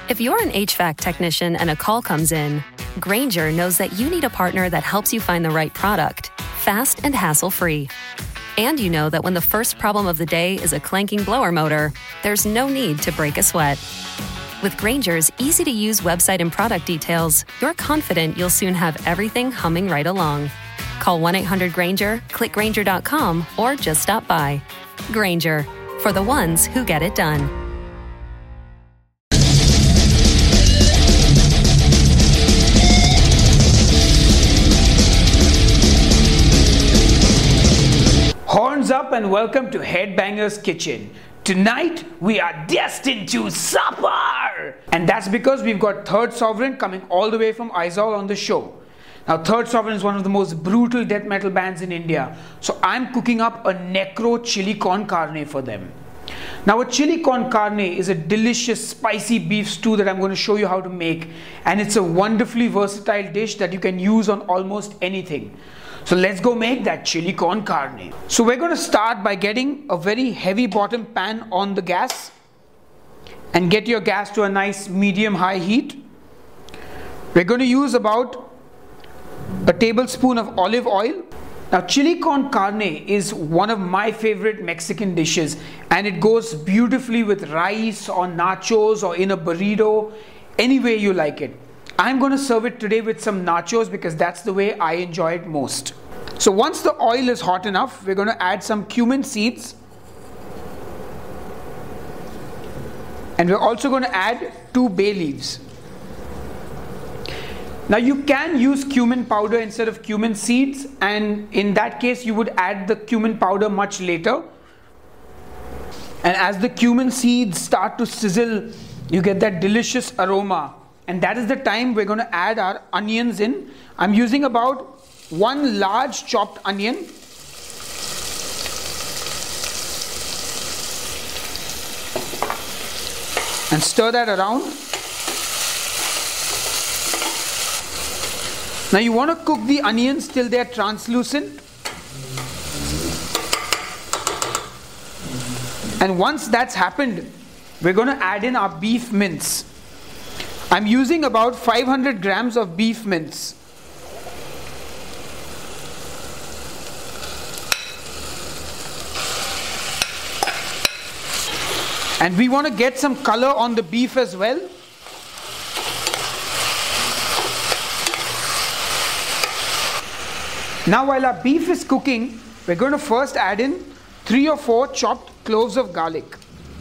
If you're an HVAC technician and a call comes in, Grainger knows that you need a partner that helps you find the right product, fast and hassle-free. And you know that when the first problem of the day is a clanking blower motor, there's no need to break a sweat. With Grainger's easy-to-use website and product details, you're confident you'll soon have everything humming right along. Call 1-800-GRAINGER, click Grainger.com, or just stop by. Grainger, for the ones who get it done. Horns up and welcome to Headbangers Kitchen. Tonight we are destined to supper! And that's because we've got Third Sovereign coming all the way from Aizawl on the show. Now Third Sovereign is one of the most brutal death metal bands in India. So I'm cooking up a necro chili con carne for them. Now a chili con carne is a delicious spicy beef stew that I'm going to show you how to make. And it's a wonderfully versatile dish that you can use on almost anything. So let's go make that chili con carne. So we're going to start by getting a very heavy bottom pan on the gas. And get your gas to a nice medium-high heat. We're going to use about a tablespoon of olive oil. Now chili con carne is one of my favorite Mexican dishes. And it goes beautifully with rice or nachos or in a burrito. Any way you like it. I'm going to serve it today with some nachos because that's the way I enjoy it most. So once the oil is hot enough, we're going to add some cumin seeds. And we're also going to add 2 bay leaves. Now you can use cumin powder instead of cumin seeds, and in that case you would add the cumin powder much later. And as the cumin seeds start to sizzle, you get that delicious aroma. And that is the time we're going to add our onions in. I'm using about 1 large chopped onion. And stir that around. Now you want to cook the onions till they're translucent. And once that's happened, we're going to add in our beef mince. I'm using about 500 grams of beef mince. And we want to get some color on the beef as well. Now while our beef is cooking, we're going to first add in 3 or 4 chopped cloves of garlic.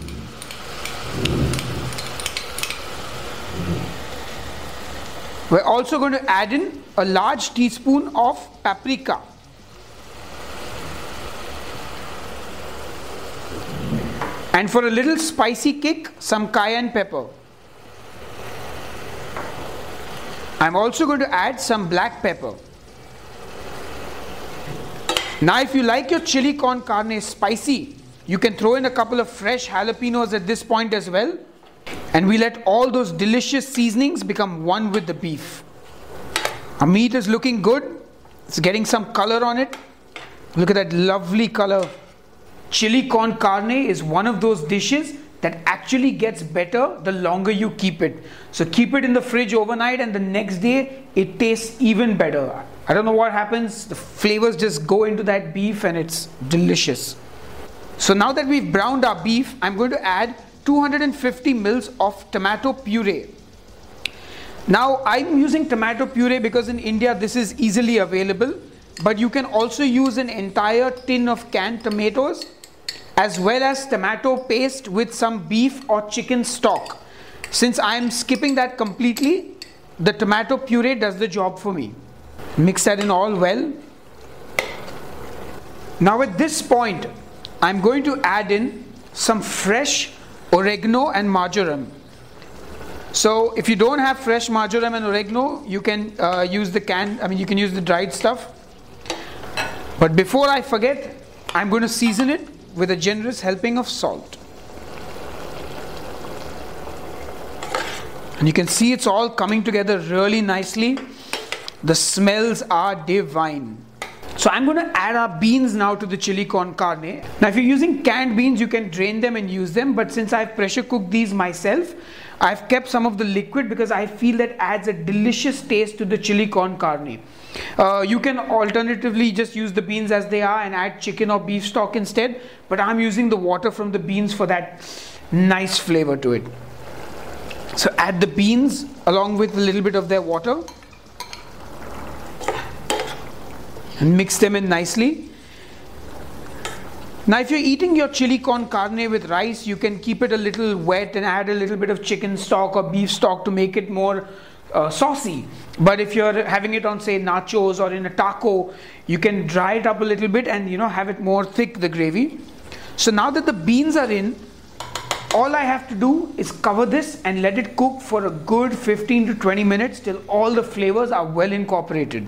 We're also going to add in a large teaspoon of paprika. And for a little spicy kick, some cayenne pepper. I'm also going to add some black pepper. Now if you like your chili con carne spicy, you can throw in a couple of fresh jalapenos at this point as well. And we let all those delicious seasonings become one with the beef. Our meat is looking good. It's getting some color on it. Look at that lovely color. Chili con carne is one of those dishes that actually gets better the longer you keep it. So keep it in the fridge overnight and the next day it tastes even better. I don't know what happens. The flavors just go into that beef and it's delicious. So now that we've browned our beef, I'm going to add 250 mils of tomato puree. Now I'm using tomato puree because in India this is easily available, but you can also use an entire tin of canned tomatoes as well as tomato paste with some beef or chicken stock. Since I'm skipping that completely, the tomato puree does the job for me. Mix that in all well. Now at this point, I'm going to add in some fresh oregano and marjoram. So if you don't have fresh marjoram and oregano, you can use the you can use the dried stuff. But before I forget, I'm going to season it with a generous helping of salt. And you can see it's all coming together really nicely. The smells are divine. So I'm going to add our beans now to the chili con carne. Now if you're using canned beans, you can drain them and use them. But since I've pressure cooked these myself, I've kept some of the liquid because I feel that adds a delicious taste to the chili con carne. You can alternatively just use the beans as they are and add chicken or beef stock instead, but I'm using the water from the beans for that nice flavor to it. So add the beans along with a little bit of their water and mix them in nicely. Now if you're eating your chili con carne with rice, you can keep it a little wet and add a little bit of chicken stock or beef stock to make it more saucy. But if you're having it on, say, nachos or in a taco, you can dry it up a little bit and have it more thick, the gravy. So now that the beans are in, all I have to do is cover this and let it cook for a good 15 to 20 minutes till all the flavors are well incorporated.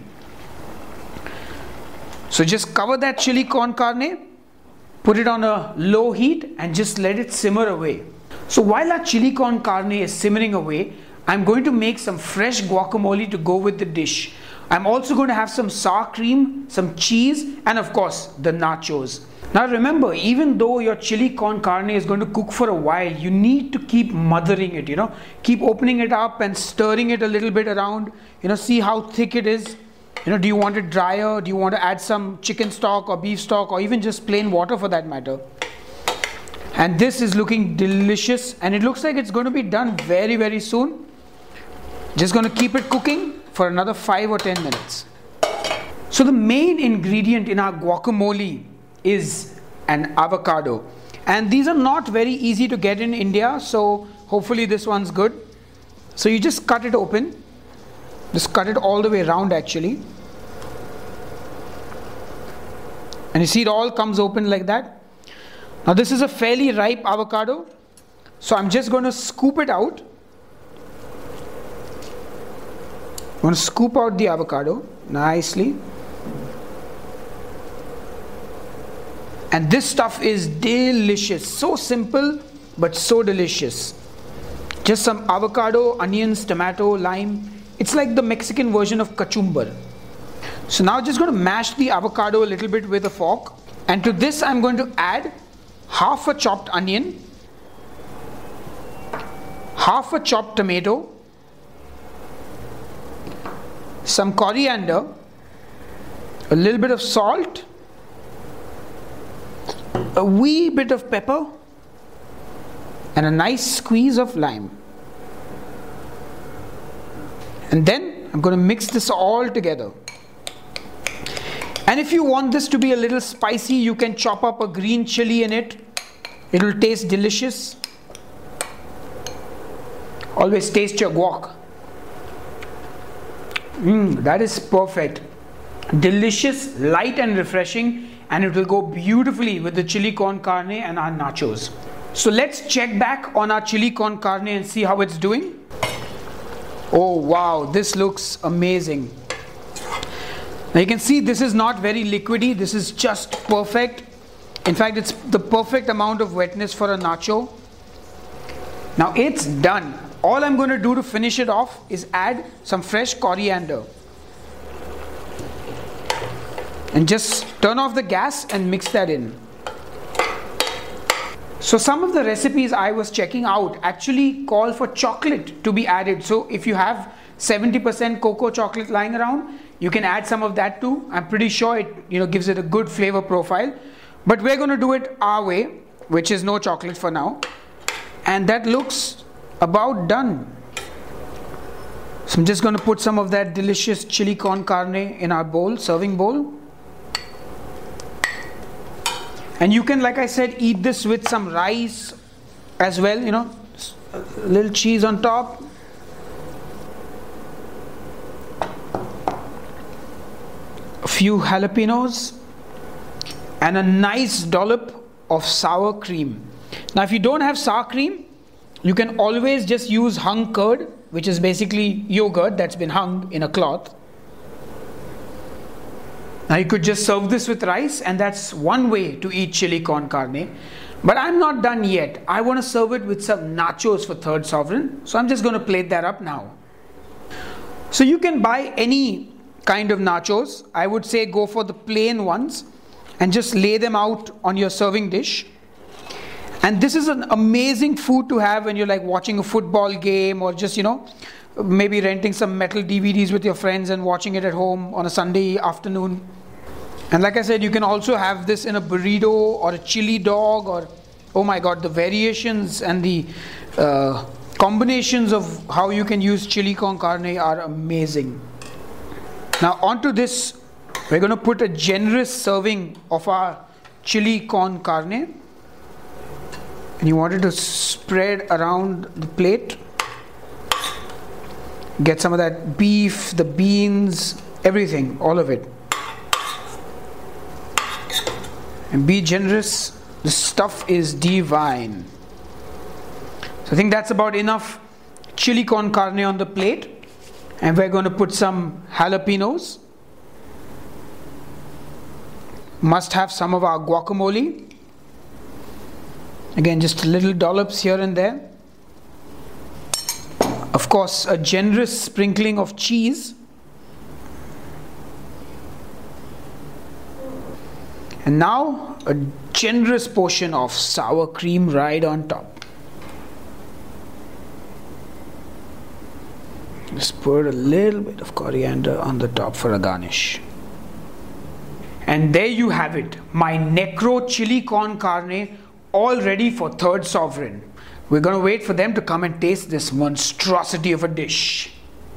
So just cover that chili con carne, put it on a low heat and just let it simmer away. So while our chili con carne is simmering away, I'm going to make some fresh guacamole to go with the dish. I'm also going to have some sour cream, some cheese, and of course the nachos. Now remember, even though your chili con carne is going to cook for a while, you need to keep mothering it, keep opening it up and stirring it a little bit around, see how thick it is. Do you want it drier? Do you want to add some chicken stock or beef stock or even just plain water for that matter? And this is looking delicious and it looks like it's going to be done very, very soon. Just going to keep it cooking for another 5 or 10 minutes. So the main ingredient in our guacamole is an avocado. And these are not very easy to get in India, so hopefully this one's good. So you just cut it open. Just cut it all the way around actually. And you see it all comes open like that. Now this is a fairly ripe avocado. So I'm just going to scoop it out. I'm going to scoop out the avocado nicely. And this stuff is delicious. So simple but so delicious. Just some avocado, onions, tomato, lime. It's like the Mexican version of kachumbar. So now just going to mash the avocado a little bit with a fork. And to this I'm going to add half a chopped onion, half a chopped tomato, some coriander, a little bit of salt, a wee bit of pepper, and a nice squeeze of lime. And then I'm going to mix this all together. And if you want this to be a little spicy, you can chop up a green chili in it. It will taste delicious. Always taste your guac. That is perfect. Delicious, light and refreshing, and it will go beautifully with the chili con carne and our nachos. So let's check back on our chili con carne and see how it's doing. Oh wow, this looks amazing. Now you can see this is not very liquidy, this is just perfect. In fact, it's the perfect amount of wetness for a nacho. Now it's done. All I'm going to do to finish it off is add some fresh coriander. And just turn off the gas and mix that in. So some of the recipes I was checking out actually call for chocolate to be added. So if you have 70% cocoa chocolate lying around, you can add some of that too. I'm pretty sure it gives it a good flavor profile. But we're going to do it our way, which is no chocolate for now. And that looks about done. So I'm just going to put some of that delicious chili con carne in our bowl, serving bowl. And you can, like I said, eat this with some rice as well, a little cheese on top. A few jalapenos and a nice dollop of sour cream. Now if you don't have sour cream, you can always just use hung curd, which is basically yogurt that's been hung in a cloth. Now you could just serve this with rice, and that's one way to eat chili con carne. But I'm not done yet. I want to serve it with some nachos for third sovereign. So I'm just going to plate that up now. So you can buy any kind of nachos. I would say go for the plain ones and just lay them out on your serving dish. And this is an amazing food to have when you're like watching a football game, or just, maybe renting some metal DVDs with your friends and watching it at home on a Sunday afternoon. And like I said, you can also have this in a burrito or a chili dog, or oh my god, the variations and the combinations of how you can use chili con carne are amazing. Now onto this, we're going to put a generous serving of our chili con carne. And you want it to spread around the plate. Get some of that beef, the beans, everything, all of it. And be generous. The stuff is divine. So I think that's about enough chili con carne on the plate. And we're going to put some jalapenos. Must have some of our guacamole. Again, just little dollops here and there. Of course, a generous sprinkling of cheese. And now a generous portion of sour cream right on top. Just put a little bit of coriander on the top for a garnish. And there you have it, my Necro chili con carne, all ready for Third Sovereign. We're going to wait for them to come and taste this monstrosity of a dish.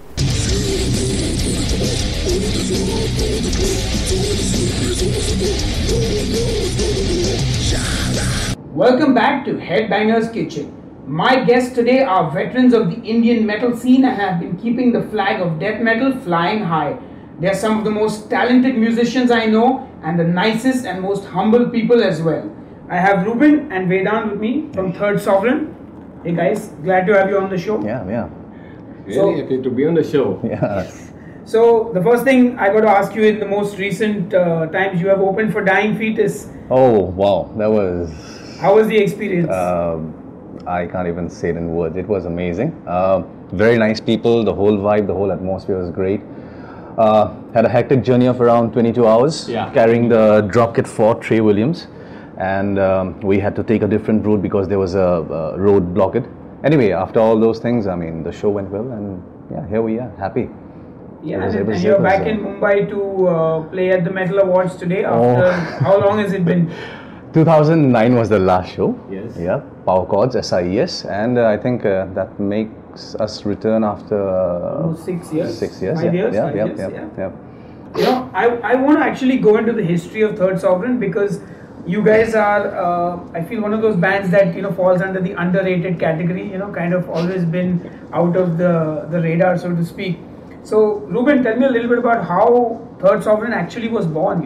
Welcome back to Headbangers Kitchen. My guests today are veterans of the Indian metal scene and have been keeping the flag of death metal flying high. They are some of the most talented musicians I know, and the nicest and most humble people as well. I have Ruben and Vedant with me from Third Sovereign. Hey guys, glad to have you on the show. Yeah. Really happy to be on the show. Yes. So the first thing I got to ask you, in the most recent times you have opened for Dying Fetus. Oh wow, that was. How was the experience? I can't even say it in words. It was amazing. Very nice people. The whole vibe, the whole atmosphere was great. Had a hectic journey of around 22 hours, carrying the dropkit for Trey Williams, and we had to take a different route because there was a road blockade. Anyway, after all those things, I mean, the show went well, and yeah, here we are, happy. Yeah, and you're back in Mumbai to play at the Metal Awards today. After how long has it been? 2009 was the last show. Yes. Yeah, Power Chords, SIES, and I think that makes us return after almost 6 years. 6 years. 5 years. Yeah. 5 years, yeah. I want to actually go into the history of Third Sovereign, because you guys are, I feel, one of those bands that falls under the underrated category. Kind of always been out of the radar, so to speak. So, Ruben, tell me a little bit about how Third Sovereign actually was born.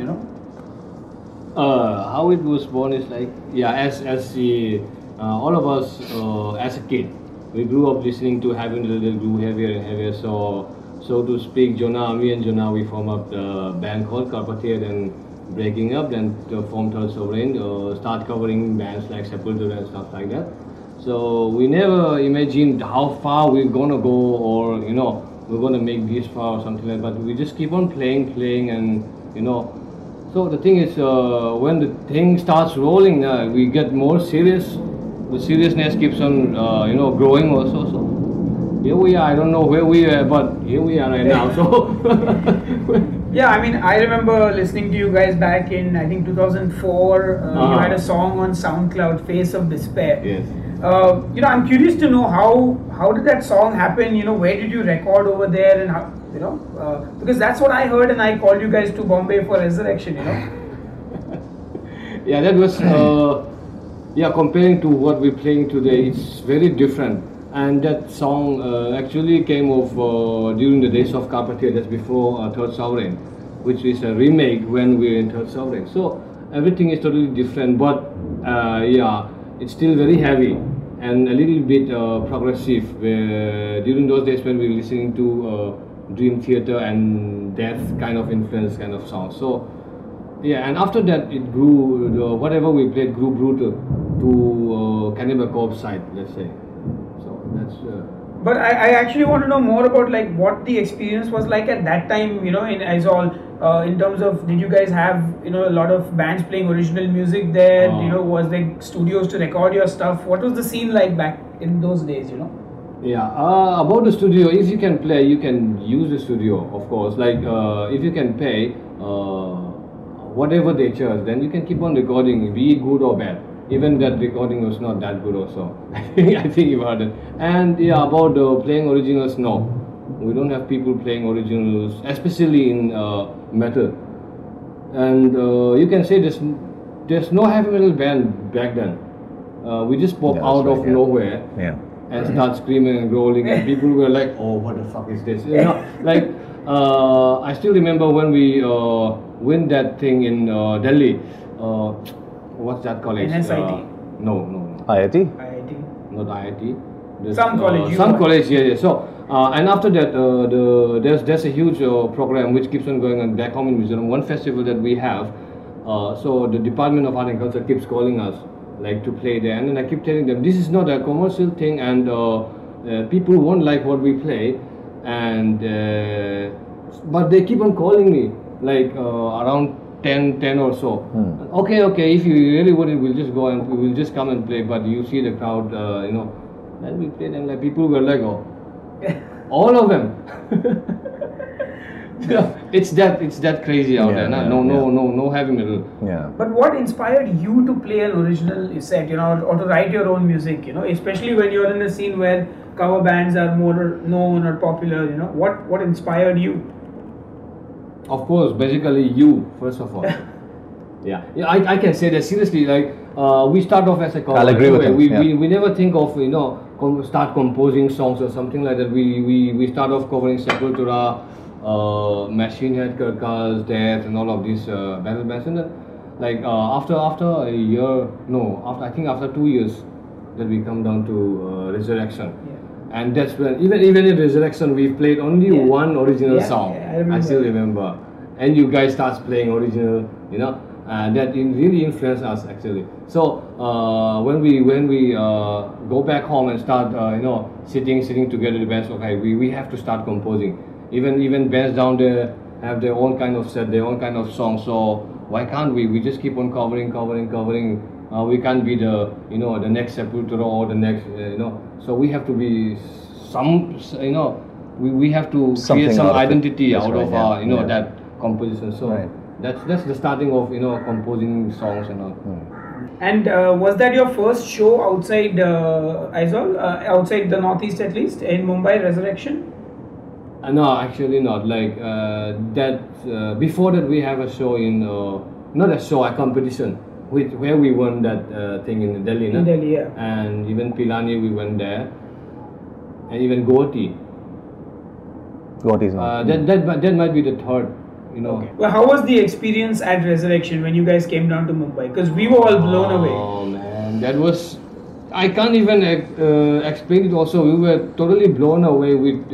How it was born is like, as all of us as a kid, we grew up listening to Heaven Little grew heavier and heavier. So to speak, me and Jonah, we formed up the band called Carpathian, and breaking up, then to form Third Sovereign, start covering bands like Sepultura and stuff like that. So we never imagined how far we're gonna go, or we're gonna make this far or something like that. But we just keep on playing, and So the thing is, when the thing starts rolling, we get more serious. The seriousness keeps on, growing also. So here we are. I don't know where we are, but here we are right now. So yeah, I mean, I remember listening to you guys back in, I think, 2004. You had a song on SoundCloud, Face of Despair. Yes. I'm curious to know how did that song happen? Where did you record over there, and how? Because that's what I heard, and I called you guys to Bombay for Resurrection. Yeah, that was comparing to what we're playing today, it's very different. And that song actually came off during the days of Carpathian, that's before Third Sovereign, which is a remake when we're in Third Sovereign. So everything is totally different, but it's still very heavy and a little bit progressive. During those days when we were listening to Dream Theater and Death kind of influence kind of songs. So and after that it grew, whatever we played grew brutal to Cannibal Corpse side, let's say. So that's but I actually want to know more about like what the experience was like at that time, in Aizawl. in terms of, did you guys have a lot of bands playing original music there? Was there studios to record your stuff? What was the scene like back in those days? Yeah, about the studio, if you can play, you can use the studio, of course. Like if you can pay whatever they charge, then you can keep on recording, be it good or bad. Even that recording was not that good also. I think about it. And yeah, about playing originals, no. We don't have people playing originals, especially in metal. And you can say there's no heavy metal band back then. We just pop out of nowhere. Yeah. And start screaming and growling, and people were like, "Oh, what the fuck is this?" Like I still remember when we win that thing in Delhi. What's that college? NSIT. No. IIT? IIT. Not IIT. Some college. Some college. Yeah. So and after that, there's a huge program which keeps on going on back home in Mizoram. One festival that we have. So the Department of Art and Culture keeps calling us, like, to play there, and then I keep telling them this is not a commercial thing, and people won't like what we play, and but they keep on calling me, like around 10 or so. Okay, if you really want it, we'll just go and we'll just come and play, but you see the crowd, then we play them, like people were like, oh, all of them. It's that crazy out there. No heavy metal. Yeah. But what inspired you to play an original set, or to write your own music, especially when you're in a scene where cover bands are more known or popular, what inspired you? Of course, basically you, first of all. Yeah, I can say that seriously. Like we start off as a cover. I'll agree with him. We never think of start composing songs or something like that. We start off covering Sepultura, Machine Head, Carcass, Death, and all of these battle bands. And then, like after a year, I think after 2 years, that we come down to Resurrection. Yeah. And that's when even in Resurrection we played only one original song. Yeah, I still remember. And you guys starts playing original, that really influenced us actually. So when we go back home and start sitting together, the bands, okay, we have to start composing. Even bands down there have their own kind of set, their own kind of song. So why can't we just keep on covering? We can't be the the next Sepultura or the next So we have to be we have to create some identity out of our that composition. So that's the starting of composing songs and all. And was that your first show outside Aizawl, outside the Northeast at least, in Mumbai, Resurrection? No, actually not. Like before that we have a show in not a show, a competition where we won that thing in Delhi. In Delhi, yeah. And even Pilani we went there, and even Gotti. Gotti's not. That might be the third. Okay. Well, how was the experience at Resurrection when you guys came down to Mumbai? Because we were all blown away. Oh man, that was. I can't even explain it. Also, we were totally blown away with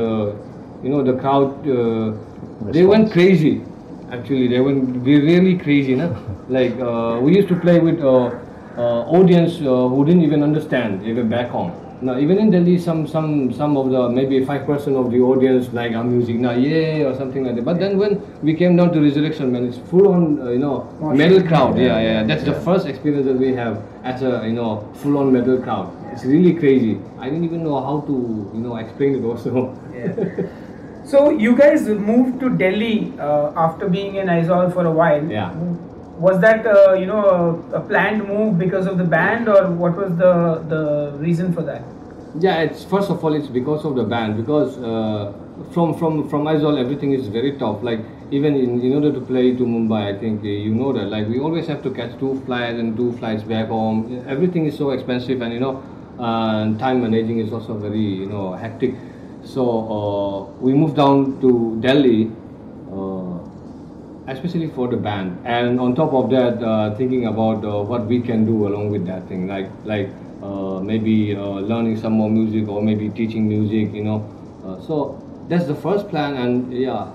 the crowd. They went crazy. Actually, they went really crazy. Like we used to play with audience who didn't even understand. They were back home. Now, even in Delhi, some of the maybe 5% of the audience like our music now, yeah, or something like that. But then when we came down to Resurrection, man, it's full on metal crowd. Yeah. That's the first experience that we have as a full on metal crowd. It's really crazy. I didn't even know how to explain it also. Yeah. So you guys moved to Delhi after being in Aizawl for a while. Yeah. Was that a planned move because of the band, or what was the reason for that? Yeah, it's first of all it's because of the band, because from Aizawl everything is very tough. Like even in order to play to Mumbai, I think that like we always have to catch 2 flights and 2 flights back home. Everything is so expensive, and time managing is also very hectic. So we moved down to Delhi. Especially for the band, and on top of that, thinking about what we can do along with that thing, like maybe learning some more music, or maybe teaching music, so that's the first plan, and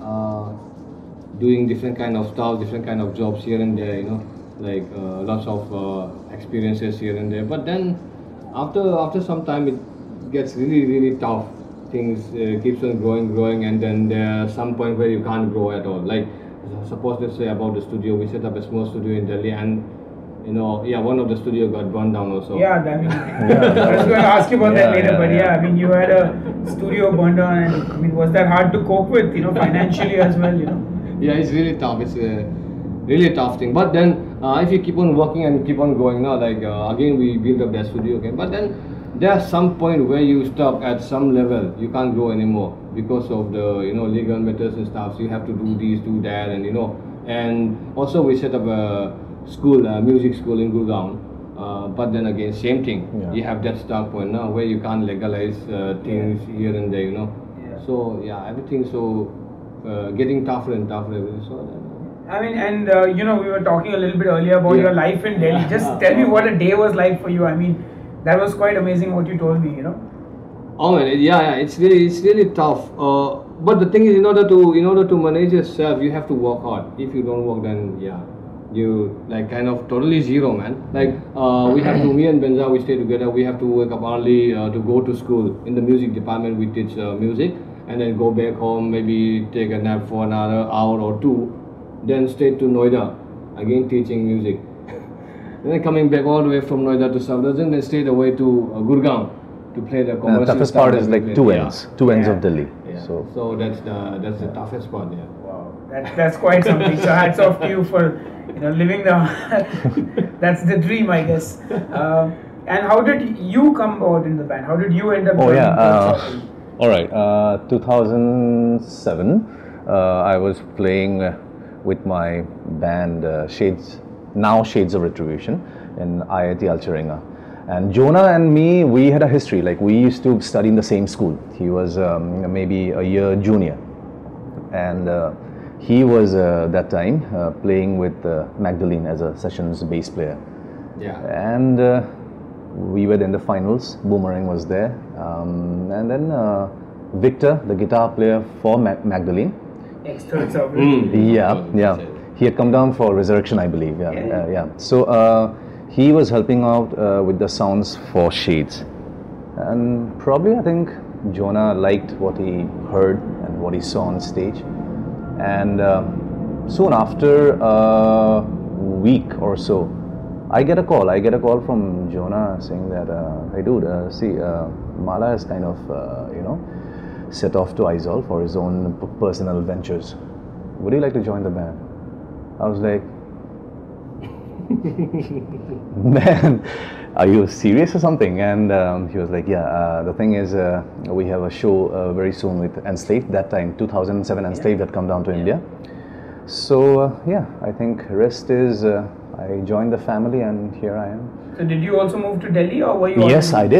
doing different kind of stuff, different kind of jobs here and there, like lots of experiences here and there. But then after some time, it gets really tough. Things keeps on growing, and then there's some point where you can't grow at all. Like supposed to say about the studio. We set up a small studio in Delhi, and one of the studio got burned down also. Yeah, I was going to ask you about that later, but I mean, you had a studio burned down, and I mean, was that hard to cope with, financially as well, Yeah, it's really tough. It's a really tough thing. But then, if you keep on working and keep on going, again we build up that studio again. But then, there's some point where you stop at some level. You can't grow anymore because of the legal matters and stuff. So you have to do this, do that, and and also we set up a school, music school in Gurgaon. But then again, same thing. Yeah. You have that start point now where you can't legalize things here and there. So everything's so getting tougher and tougher. I mean, and we were talking a little bit earlier about your life in Delhi. Just tell me what a day was like for you. I mean, that was quite amazing what you told me. Oh man, it's really tough. But the thing is, in order to manage yourself, you have to work hard. If you don't work, then you like kind of totally zero, man. Like we have to, me and Benza, we stay together. We have to wake up early to go to school. In the music department, we teach music, and then go back home, maybe take a nap for another hour or two, then stay to Noida, again teaching music. And then coming back all the way from Noida to South, then stay away to Gurgaon to play the commercial. The toughest part is like two ends of Delhi. Yeah. So that's the toughest part. Yeah. Wow, that's quite something. So hats off to you for living the that's the dream, I guess. And how did you come about in the band? How did you end up? All right. 2007. I was playing with my band Shades of Retribution in IIT Alcharinga. And Jonah and me, we had a history. Like, we used to study in the same school. He was maybe a year junior, and he was that time playing with Magdalene as a sessions bass player. Yeah. And we were in the finals. Boomerang was there, and then Victor, the guitar player for Magdalene. Ex-Third Sovereign. Yeah. He had come down for Resurrection, I believe. Yeah. So he was helping out with the sounds for Shades, and probably I think Jonah liked what he heard and what he saw on stage. And soon after a week or so, I get a call from Jonah saying that, hey dude, Mala is kind of set off to Aizawl for his own personal ventures. Would you like to join the band? I was like, man, are you serious or something? And he was like, yeah, the thing is, we have a show very soon with Enslaved. That time, 2007, Enslaved had come down to India. So I think rest is, I joined the family and here I am. So did you also move to Delhi, or were you? Yes, I did.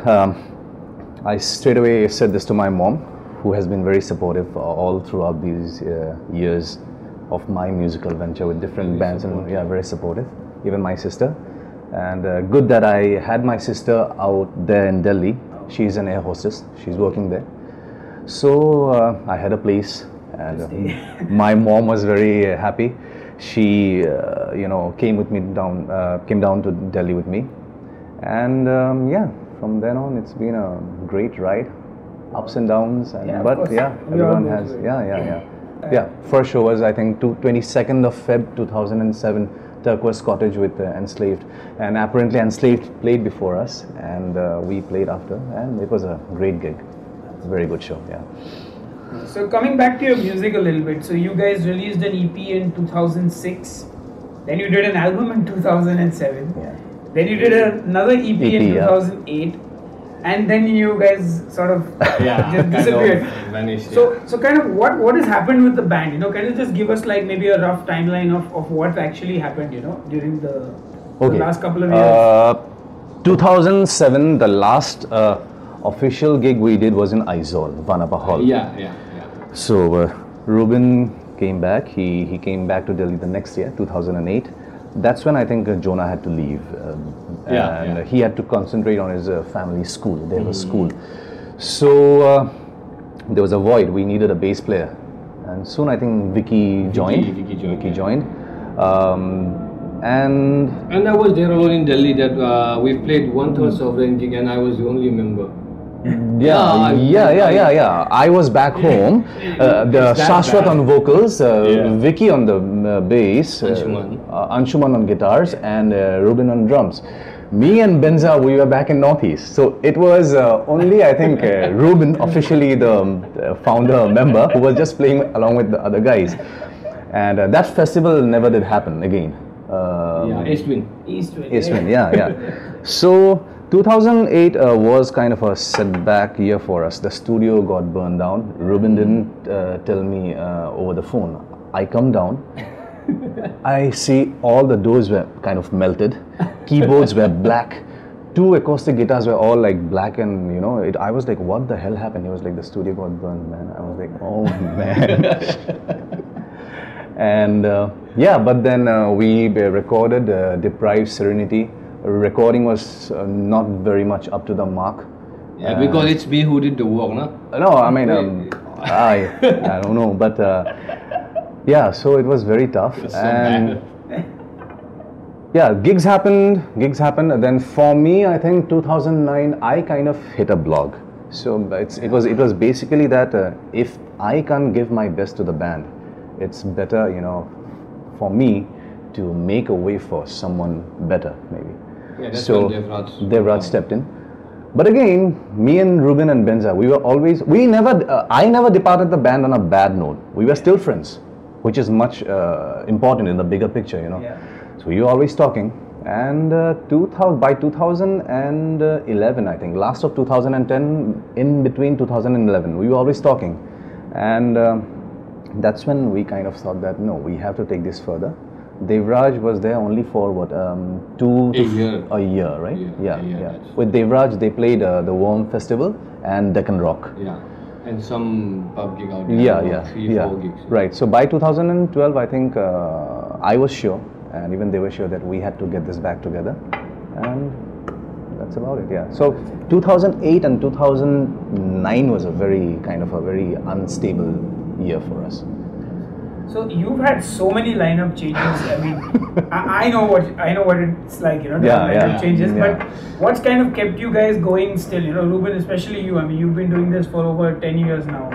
I straight away said this to my mom, who has been very supportive all throughout these years of my musical venture with different bands, and very supportive. Even my sister, and good that I had my sister out there in Delhi. She's an air hostess. She's working there, so I had a place, and my mom was very happy. She, came down to Delhi with me, and from then on it's been a great ride, ups and downs, and everyone has first show was I think 22nd of Feb 2007, Turquoise Cottage with Enslaved, and apparently Enslaved played before us, and we played after, and it was a great gig. Very good show. So coming back to your music a little bit, so you guys released an EP in 2006, then you did an album in 2007, then you did another EP in 2008, and then you guys sort of just disappeared. Kind of vanished, so kind of what has happened with the band? Can you just give us like maybe a rough timeline of what actually happened, during the last couple of years? 2007, the last official gig we did was in Aizawl, Vanapa Hall. Yeah. So Ruben came back. He came back to Delhi the next year, 2008. That's when I think Jonah had to leave, and he had to concentrate on his family school. They have a school, so there was a void. We needed a bass player, and soon I think Vicky joined. Vicky joined, and I was there alone in Delhi. That we played 1/3 Sovereign gig, and I was the only member. Yeah. I was back home. The Shashwat on vocals, Vicky on the bass, Anshuman on guitars, and Ruben on drums. Me and Benza, we were back in Northeast. So it was only, I think, Ruben, officially the founder member, who was just playing along with the other guys. And that festival never did happen again. East Wind. Yeah. So 2008 was kind of a setback year for us. The studio got burned down. Ruben didn't tell me over the phone. I come down. I see all the doors were kind of melted. Keyboards were black. 2 acoustic guitars were all like black, and you know, I was like, what the hell happened? He was like, the studio got burned, man. I was like, oh man. And but then we recorded Deprived Serenity. Recording was not very much up to the mark. Yeah, because it's me who did the work, no? No, I mean, I don't know, but yeah, so it was very tough. And yeah, gigs happened, and then for me, I think 2009, I kind of hit a blog. So it was basically that if I can't give my best to the band, it's better, you know, for me to make a way for someone better, maybe. Yeah, that's so when Devraj stepped in. But again, me and Ruben and Benza, I never departed the band on a bad note. We were still friends, which is much important in the bigger picture, you know. Yeah. So we were always talking. And by 2011, I think, last of 2010, in between 2011, we were always talking. And that's when we kind of thought that, no, we have to take this further. Devraj was there only for what, a year, right? Yeah. With Devraj, they played the Worm Festival and Deccan Rock. Yeah, and some pub gig out there. 3-4 gigs. Right. So by 2012, I think I was sure, and even they were sure, that we had to get this back together, and that's about it. Yeah. So 2008 and 2009 was a very unstable year for us. So you've had so many lineup changes. I mean, I know what it's like, you know, the lineup changes. But what's kind of kept you guys going still? You know, Ruben, especially you. I mean, you've been doing this for over 10 years now.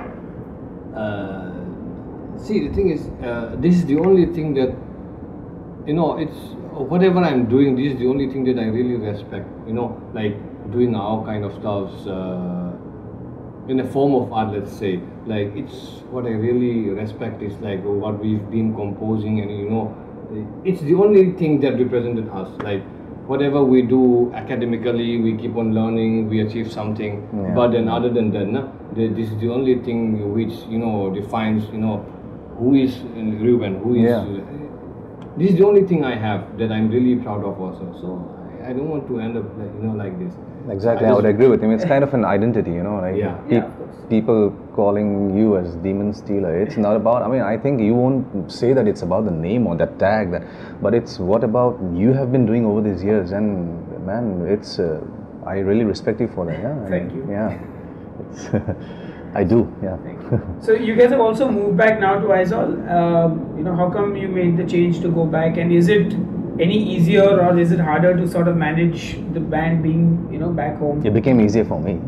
See, the thing is, this is the only thing that, you know, it's whatever I'm doing. This is the only thing that I really respect. You know, like doing our kind of stuff. In a form of art, let's say, like it's what I really respect is like what we've been composing, and you know, it's the only thing that represented us. Like whatever we do academically, we keep on learning, we achieve something. Yeah. But then, other than that, this is the only thing which, you know, defines, you know, who is Ruben, who is. This is the only thing I have that I'm really proud of also. So I don't want to end up like, you know, like this. Exactly, I would agree with him. It's kind of an identity, you know, like people calling you as Demon Stealer. It's not about, I mean, I think you won't say that it's about the name or that tag, but it's what about you have been doing over these years, and man, it's, I really respect you for that. Yeah. Thank you. Yeah, it's, I do, yeah. Thank you. So you guys have also moved back now to Aizawl. You know, how come you made the change to go back, and is it any easier or is it harder to sort of manage the band being, you know, back home? It became easier for me.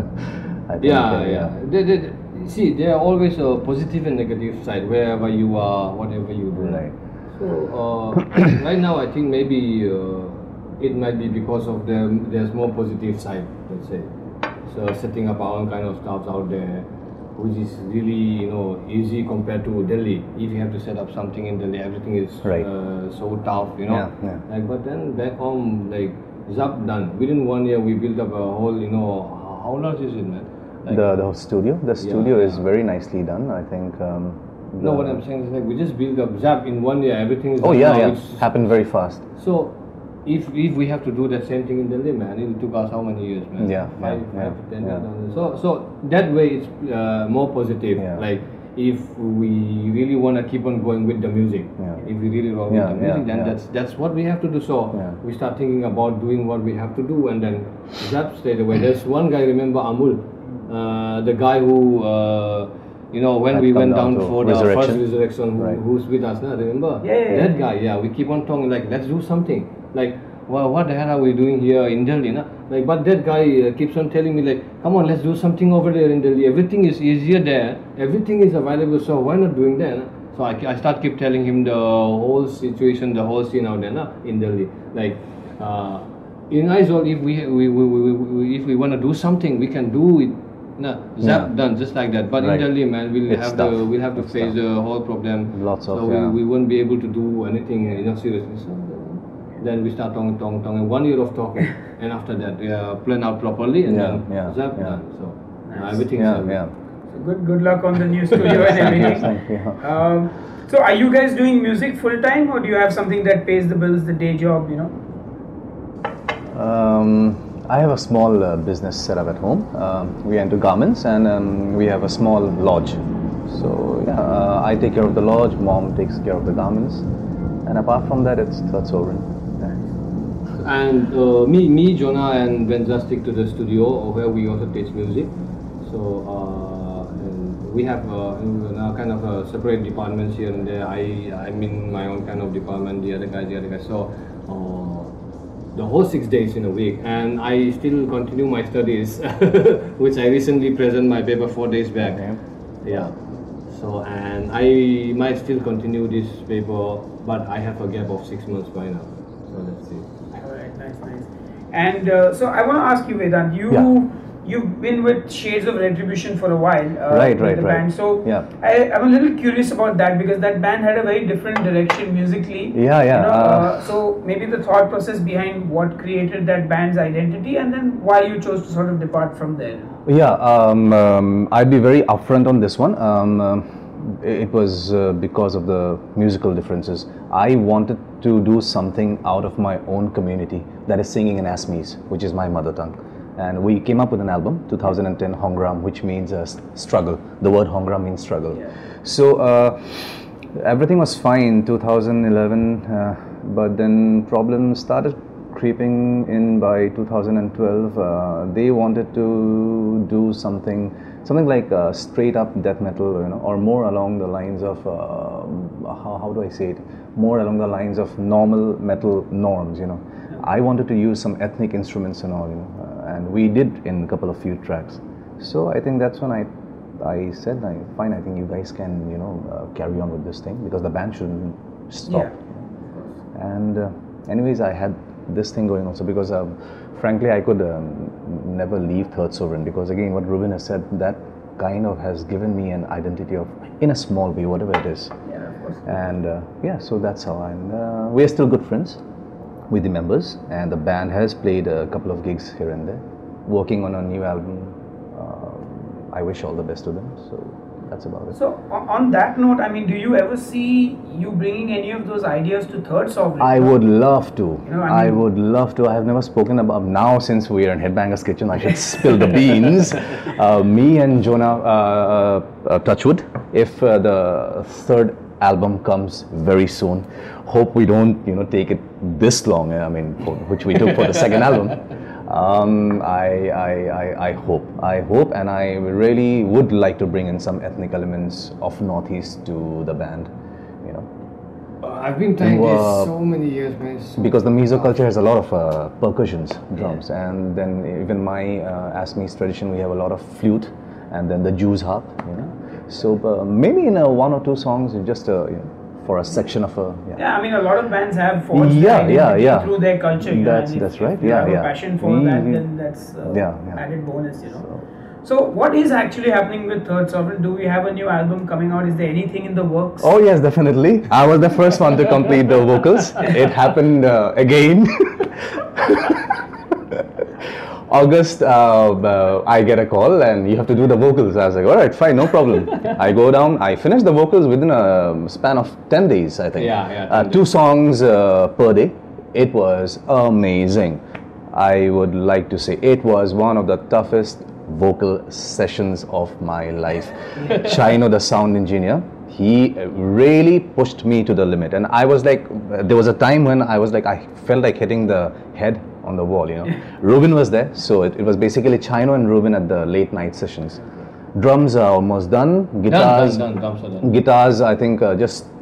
I think, see, there are always a positive and negative side wherever you are, whatever you do. Right. So right now, I think maybe it might be because of there's more positive side, let's say. So setting up our own kind of stuff out there, which is really, you know, easy compared to Delhi. If you have to set up something in Delhi, everything is so tough, you know. Like, but then back home, like Zap done within 1 year, we built up a whole, you know, how large is it, man? Like, the studio. The studio is very nicely done. I think. No, what I'm saying is like we just built up Zap in 1 year. Everything is. Oh yeah. Happened very fast. So. If we have to do that same thing in Delhi, man, it took us how many years, man? 5 to 10 years. So that way it's more positive. Yeah. Like if we really want to keep on going with the music, if we really rock with the music, then that's what we have to do. So we start thinking about doing what we have to do, and then that straight away. There's one guy, remember Amul, the guy who. You know, when we went down for the first resurrection, who's with us now, remember? Yeah. That guy, we keep on talking, like, let's do something. Like, well, what the hell are we doing here in Delhi? Na? Like, but that guy keeps on telling me like, come on, let's do something over there in Delhi. Everything is easier there. Everything is available. So why not doing that? Na? So I start keep telling him the whole situation, the whole scene out there na, in Delhi. Like, in Aizawl, if we want to do something, we can do it. No, zap done just like that. But in Delhi, man, we'll have to face the whole problem. Lots of we won't be able to do anything, seriously. So then we start talking. 1 year of talking, and after that, plan out properly, and then zap done. So everything. So good luck on the new studio and everything. Thank you. So are you guys doing music full time, or do you have something that pays the bills, the day job? I have a small business set up at home. We are into garments, and we have a small lodge. So I take care of the lodge, mom takes care of the garments, and apart from that, it's Third Sovereign. And me, Jonah, and Venza stick to the studio where we also teach music. So and we have kind of separate departments here and there. I'm in my own kind of department. The other guys. So. The whole 6 days in a week, and I still continue my studies, which I recently presented my paper 4 days back. Yeah. So, and I might still continue this paper, but I have a gap of 6 months by now. So let's see. Alright, nice. And so I want to ask you, Vedant, you've been with Shades of Retribution for a while. Right. Band. So I'm a little curious about that, because that band had a very different direction musically. So maybe the thought process behind what created that band's identity, and then why you chose to sort of depart from there. I'd be very upfront on this one. It was because of the musical differences. I wanted to do something out of my own community, that is singing in Assamese, which is my mother tongue. And we came up with an album, 2010, Hongram, which means struggle. The word Hongram means struggle. So everything was fine 2011, but then problems started creeping in by 2012. They wanted to do something like straight up death metal, or more along the lines of, how do I say it? More along the lines of normal metal norms, I wanted to use some ethnic instruments and all, and we did in a couple of few tracks. So I think that's when I said, fine, I think you guys can, carry on with this thing, because the band shouldn't stop. And anyways, I had this thing going also, because frankly, I could never leave Third Sovereign, because again, what Ruben has said, that kind of has given me an identity of, in a small way, whatever it is. Yeah, of course. And so that's how. And we're still good friends with the members, and the band has played a couple of gigs here and there, working on a new album. I wish all the best to them. So that's about it. So on that note, do you ever see you bringing any of those ideas to Third Sovereign? I would love to. I would love to. I have never spoken about, now since we are in Headbangers Kitchen, I should spill the beans. Me and Jonah, Touchwood, if the third album comes very soon, hope we don't take it this long, which we took for the second album. I hope, and I really would like to bring in some ethnic elements of Northeast to the band. I've been trying this so many years, man. Because the Mizo culture has a lot of percussions, drums, and then even my Assamese tradition, we have a lot of flute, and then the Jews harp. So maybe in 1 or 2 songs, just for a section of a a lot of bands have forged identity through their culture. That's right. If you have a passion for that, then that's added bonus. So what is actually happening with Third Sovereign? Do we have a new album coming out? Is there anything in the works? Oh yes, definitely. I was the first one to complete the vocals. It happened again. August, I get a call and you have to do the vocals. I was like, all right, fine, no problem. I go down, I finish the vocals within a span of 10 days, I think. 2 songs per day. It was amazing. I would like to say it was one of the toughest vocal sessions of my life. Chino, the sound engineer, he really pushed me to the limit. And I was like, there was a time when I was like, I felt like hitting the head on the wall, Ruben was there, so it was basically Chino and Ruben at the late night sessions. Drums are almost done. Guitars, Drums are done. Guitars, I think just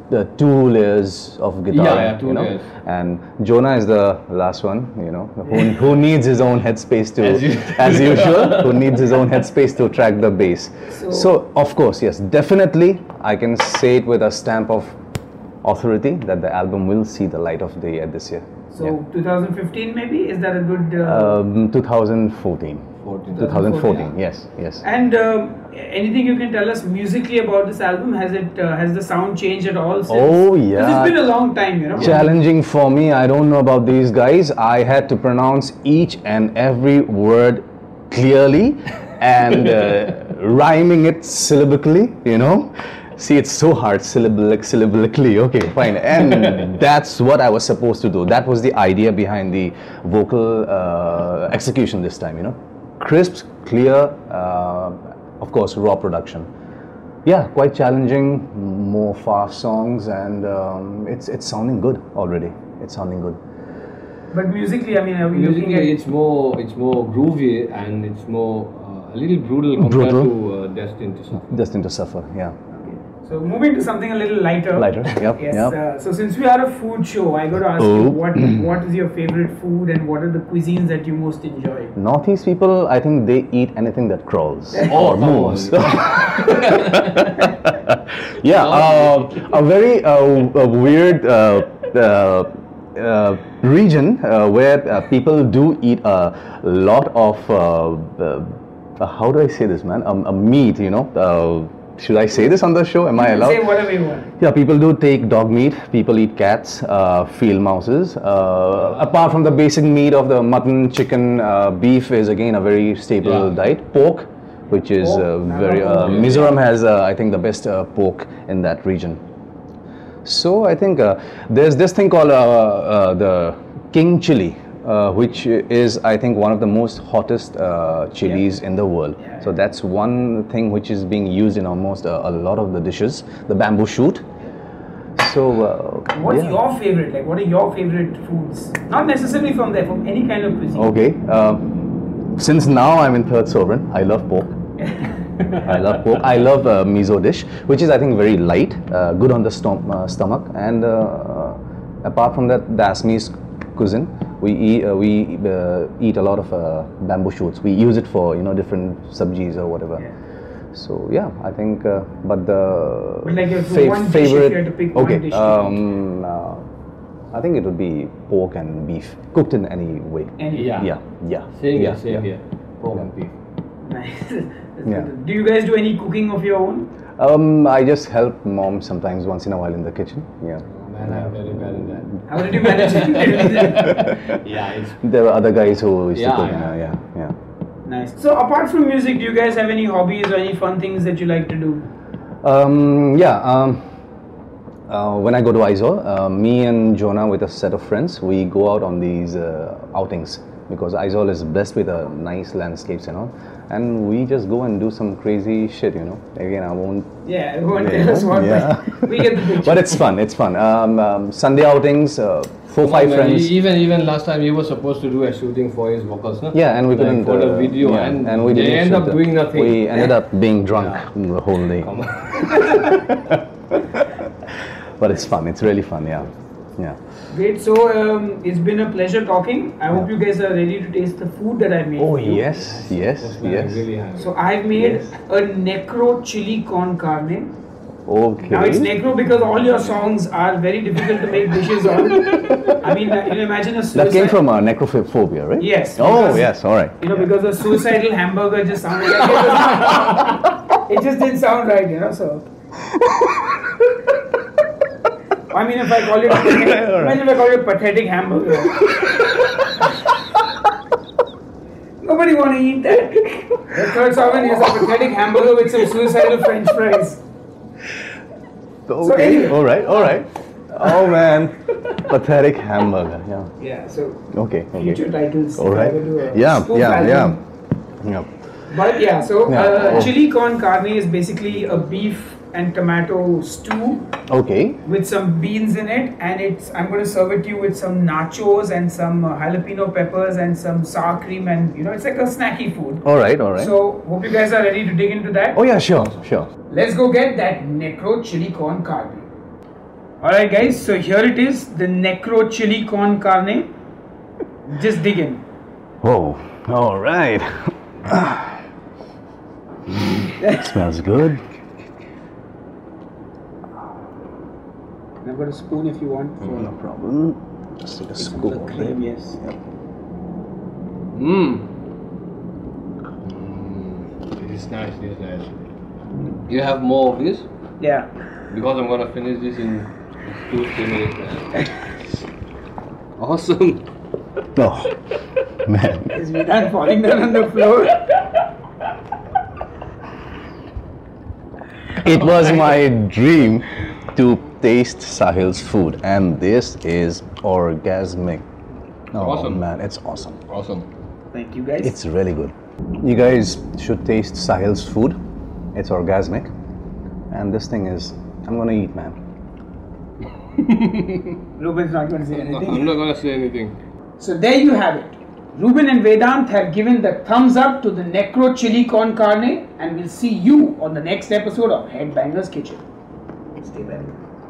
the 2 layers of guitar. Yeah, 2 layers. And Jonah is the last one, who needs his own headspace to, as usual, who needs his own headspace to track the bass. So of course, yes, definitely, I can say it with a stamp of authority that the album will see the light of day at this year. So 2015 maybe, is that a good? 2014. 2014, yes. And anything you can tell us musically about this album? Has the sound changed at all since? Oh yeah. Because it's been a long time, Challenging for me. I don't know about these guys. I had to pronounce each and every word clearly and rhyming it syllabically. See, it's so hard, syllabically. Okay, fine. And that's what I was supposed to do. That was the idea behind the vocal execution this time. Crisp, clear, of course, raw production. Yeah, quite challenging, more fast songs, and it's sounding good already. It's sounding good. But musically, are we looking at... it's more groovy, and it's more a little brutal compared to Destined to Suffer. Destined to Suffer, yeah. So moving to something a little lighter. Yep. Yes. Yep. So since we are a food show, I got to ask you what is your favorite food and what are the cuisines that you most enjoy? Northeast people, I think they eat anything that crawls or moves. Yeah, a very weird region where people do eat a lot of how do I say this, man? A meat, should I say this on the show? Am I allowed? Say whatever you want. Yeah, people do take dog meat, people eat cats, field mouses. Apart from the basic meat of the mutton, chicken, beef is again a very staple diet. Pork, which is very... Mizoram has, I think, the best pork in that region. So I think there's this thing called the king chili, which is, I think, one of the most hottest chilies in the world. So that's one thing which is being used in almost a lot of the dishes. The bamboo shoot. So what's your favorite? Like, what are your favorite foods? Not necessarily from there, from any kind of cuisine. Okay. Since now I'm in Third Sovereign, I love pork. I love pork. I love miso dish, which is, I think, very light, good on the stomach. And apart from that, the Assamese cuisine, we eat a lot of bamboo shoots. We use it for different sabjis or whatever. So yeah, I think. But the favorite. Dish, if you had to pick one dish I think it would be pork and beef, cooked in any way. Yeah. Same here. Pork and beef. Nice. Do you guys do any cooking of your own? I just help mom sometimes once in a while in the kitchen. Yeah. Man, I'm very bad in that. How did you manage it? There were other guys who used to cook. Yeah. Nice. So apart from music, do you guys have any hobbies or any fun things that you like to do? When I go to Aizawl, me and Jonah with a set of friends, we go out on these outings because Aizawl is blessed with nice landscapes and all. And we just go and do some crazy shit, Again, I won't... Yeah, I won't tell us what, but we get the picture. But it's fun. Sunday outings, 4-5 friends. Even last time he was supposed to do a shooting for his vocals, no? Yeah, and we couldn't... for the video, and we didn't ended up doing nothing. We ended up being drunk the whole day. But it's fun. It's really fun, yeah. Great. So it's been a pleasure talking. I hope you guys are ready to taste the food that I made. Oh yes. Really so I've made a necro chili con carne. Okay. Now it's necro because all your songs are very difficult to make dishes on. I mean, you imagine a suicide. That came from necrophobia, right? Yes. Oh yes, all right. Because a suicidal hamburger just sounded like it just didn't sound right, so. I mean, if I call you a pathetic hamburger, nobody want to eat that. The Third Sovereign is a pathetic hamburger with some suicidal French fries. Okay. So anyway. All right. Oh man, pathetic hamburger. Yeah. So. Okay. Future titles. All right. Yeah. But yeah, so chili con carne is basically a beef and tomato stew. Okay. With some beans in it, and I'm going to serve it to you with some nachos and some jalapeno peppers and some sour cream, and it's like a snacky food. All right. So hope you guys are ready to dig into that. Oh yeah, sure. Let's go get that necro chili con carne. Alright guys, so here it is, the Necro Chili Con Carne. Just dig in. Whoa, all right. Smells good. I've got a spoon if you want. No problem. Just take a scoop of Cream, it. yes. This is nice, this is nice. You have more of this? Yeah. Because I'm gonna finish this in 2-3 minutes. Awesome. Oh, man. Is Vedant falling down on the floor? It was my dream to taste Sahil's food, and this is orgasmic. Oh Awesome. man, it's awesome. Awesome. Thank you guys. It's really good. You guys should taste Sahil's food. It's orgasmic. And this thing is, I'm gonna eat, man. Ruben's not going to say anything. I'm not gonna say anything. So there you have it. Ruben and Vedant have given the thumbs up to the Necro Chili Con Carne, and we'll see you on the next episode of Headbangers Kitchen. Stay there.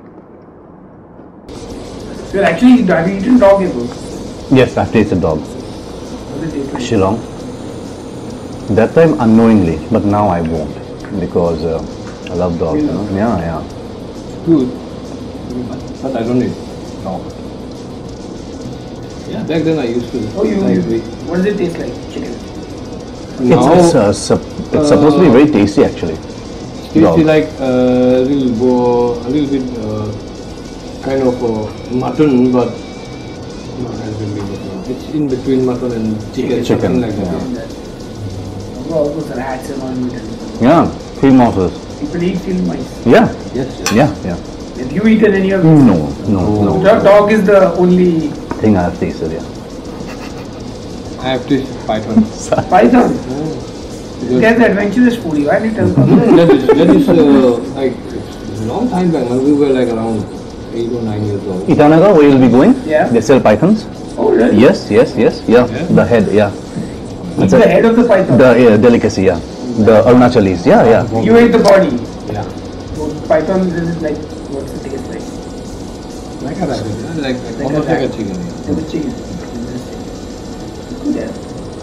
So you're actually having eaten dog here, bro. Yes, I've tasted dog. What does it taste like? Shillong. That time unknowingly, but now I won't because I love dogs. You know? Yeah. Good. But I don't need. No. Yeah, back then I used to. Oh, you. like it. What does it taste like? Chicken. Now, It's supposed to be very tasty actually. tasty dog. like a little bit kind of mutton, but not as really mutton. It's in between mutton and chicken. Something like that. yeah. All those rats and all meat. Yeah, field mouses. People eat field mice. Yeah, Yes. yeah. Have you eaten any of these? No. Dog is the only Thing I have tasted, yeah. I have tasted python. python. Because There's the adventurous foodie. Why did you tell me? that is like a long time back. We were like around 8 or 9 years old. Itanagar, where you'll be going? Yeah. They sell pythons? Oh, really? Yes. Yeah. The head, yeah. It's the head of the python. The delicacy, yeah. The Arunachalis, yeah. You ate the body. Yeah. So python is like, what's the taste like? Like a rabbit, yeah? like almost like a chicken. Yeah. Like a chicken. Yeah.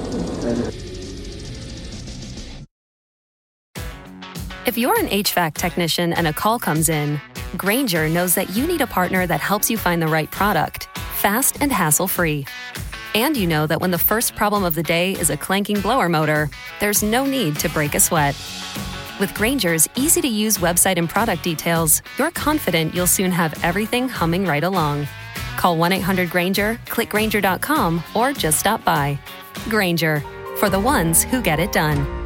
If you're an HVAC technician and a call comes in, Grainger knows that you need a partner that helps you find the right product, fast and hassle-free. And you know that when the first problem of the day is a clanking blower motor, there's no need to break a sweat. With Grainger's easy-to-use website and product details, you're confident you'll soon have everything humming right along. Call 1-800-GRAINGER, click Grainger.com, or just stop by. Grainger, for the ones who get it done.